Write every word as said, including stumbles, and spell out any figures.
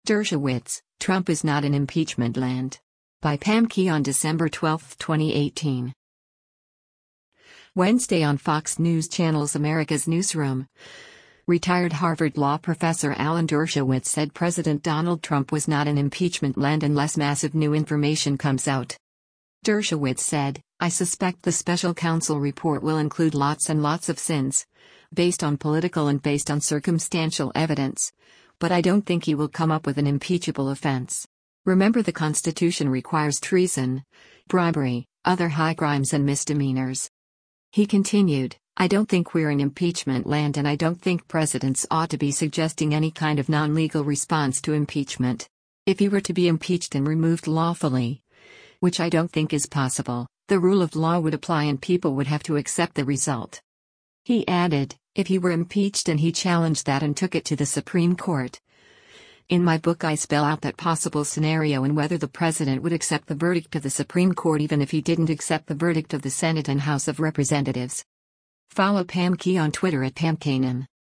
Dershowitz, Trump is not in impeachment land. By Pam Key on December twelfth, twenty eighteen. Wednesday on Fox News Channel's America's Newsroom. Retired Harvard law professor Alan Dershowitz said President Donald Trump was not in impeachment land unless massive new information comes out. Dershowitz said, "I suspect the special counsel report will include lots and lots of sins, based on political and based on circumstantial evidence, but I don't think he will come up with an impeachable offense. Remember, the Constitution requires treason, bribery, other high crimes and misdemeanors." He continued, "I don't think we're in impeachment land, and I don't think presidents ought to be suggesting any kind of non-legal response to impeachment. If he were to be impeached and removed lawfully, which I don't think is possible, the rule of law would apply and people would have to accept the result." He added, "If he were impeached and he challenged that and took it to the Supreme Court. In my book I spell out that possible scenario and whether the president would accept the verdict of the Supreme Court even if he didn't accept the verdict of the Senate and House of Representatives." Follow Pam Key on Twitter at Pam Kanan.